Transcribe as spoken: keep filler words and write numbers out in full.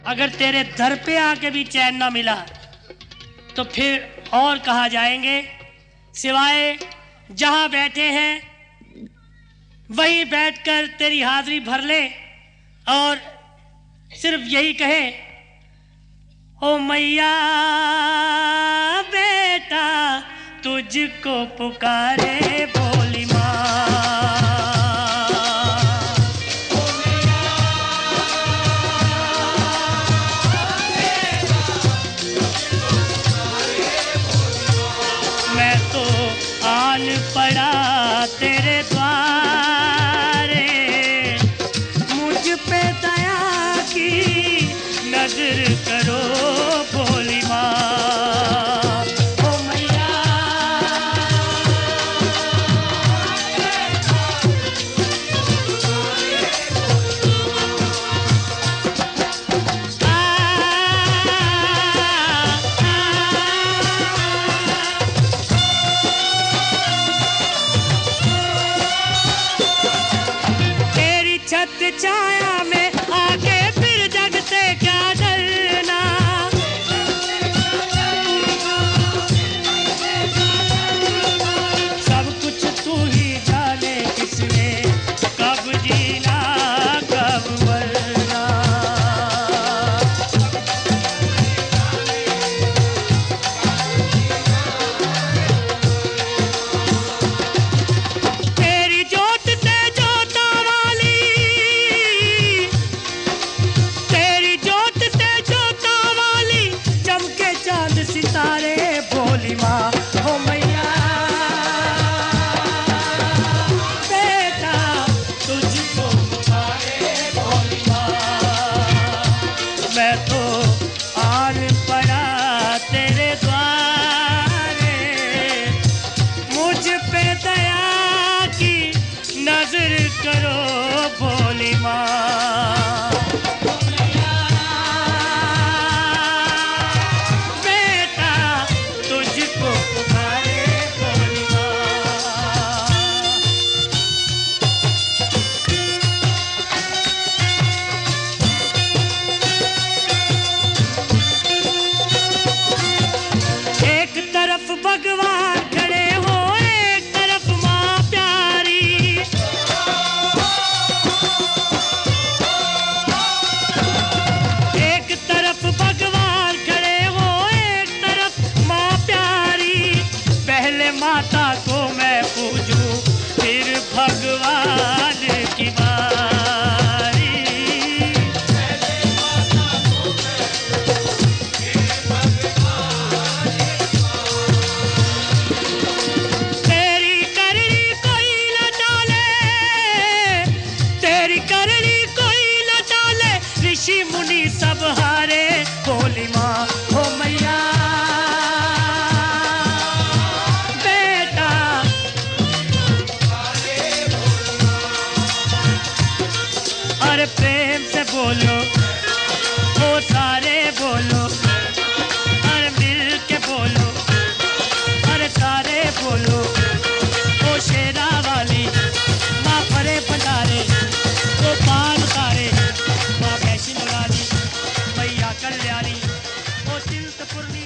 अगर तेरे दर पे आके भी चैन ना मिला तो फिर और कहाँ जाएंगे, सिवाय जहाँ बैठे हैं वहीं बैठकर तेरी हाजिरी भर ले और सिर्फ यही कहे, ओ मैया बेटा तुझको पुकारे भोली माँ। मैं तो आन पड़ा तेरे द्वारे, मुझ पे दया की नजर करो भोली माँ। ओ मैया छाया में आके फिर जगते क्या डरना, सब कुछ तू ही जाने किसने कब जीना कब मरना। तेरी जोत ते जोता वाली, सितारे भोली माँ। हो मैया बेटा तुझको पुकारे भोली माँ। मैं तो आन पड़ा तेरे द्वारे, मुझ पे दया की नजर करो भोली माँ। भगवान खड़े हो एक तरफ माँ प्यारी, एक तरफ भगवान खड़े हो एक तरफ माँ प्यारी। पहले माता को मैं पूजूं फिर भगवान की बारी। ऋषि मुनि सब हारे भोली माँ। हो मैया बेटा अरे प्रेम से बोलो, ओ सारे बोलो, अरे मिल के बोलो, अरे सारे बोलो। ओ शेरा वाली माँ परे भंडारे, ओ पान तारे मैया कल्याणी, ओ चिंतपूर्णी।